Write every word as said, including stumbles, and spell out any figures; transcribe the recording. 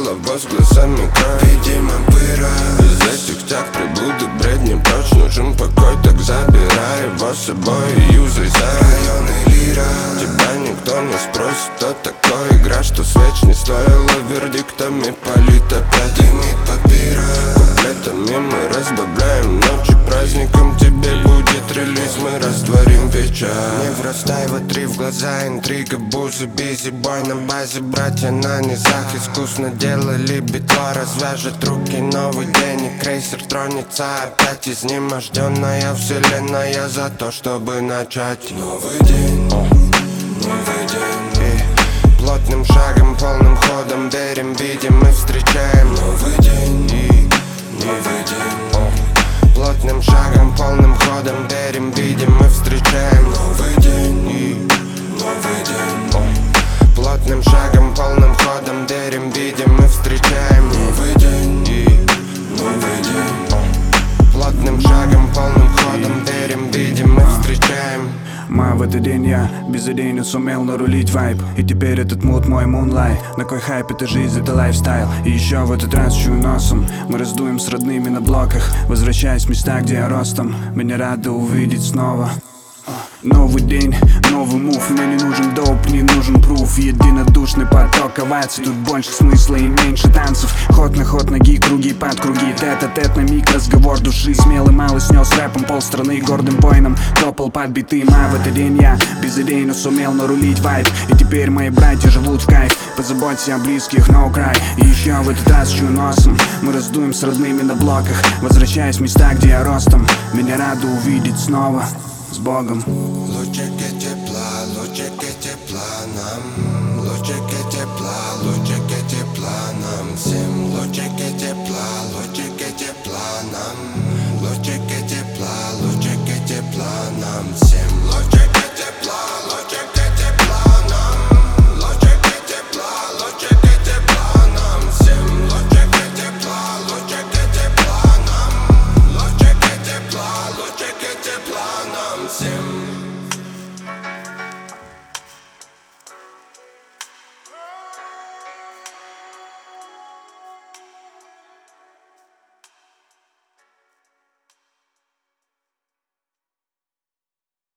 голова с глазами кровь. Видимо, пыра. Из этих тяг приблуды бредни прочь. Нужен покой, так забирай его с собой и юзай за районы лира. Тебя никто не спросит, что такое игра, что свеч не стоило вердиктами полит опять. Дымит папира. Куплетами мы разбавляем ночи праздником. Тебе будет релиз, мы растворим вечер. Не врастай в три в глаза, интрига, бузы, бизи, бой на базе. Братья на низах искусно делали битло. Развяжет руки, новый день и крейсер тронется опять. Изнеможденная вселенная за то, чтобы начать новый день, новый день. И плотным шагом, полным ходом верим, видим и встречаем новый день, и новый день. Плотным шагом, полным ходом верим, видим и встречаем новый день, и новый день. Плотным шагом, полным ходом верим, видим и встречаем новый день, и новый день. Плотным шагом, полным ходом верим, видим и встречаем. Ма, в этот день я безыдейно сумел нарулить вайб. И теперь этот мут мой мунлайт. На кой хайп, это жизнь, это лайфстайл. И еще в этот раз чую носом. Мы раздуем с родными на блоках, возвращаясь в места, где я ростом. Меня рады увидеть снова. Новый день, новый мув. Мне не нужен доп, не нужен пруф. Единодушный поток оваций. Тут больше смысла и меньше танцев. Ход на ход, ноги, круги под круги. Тет-а-тет на миг, разговор души. Смелый малый снес рэпом полстраны. Гордым воином топал под битым. А в этот день я безыдейно сумел нарулить вайб. И теперь мои братья живут в кайф. Позаботься о близких, no cry. И еще в этот раз чую носом. Мы раздуем с родными на блоках, возвращаясь в места, где я ростом. Меня рады увидеть снова. С Богом. Лучики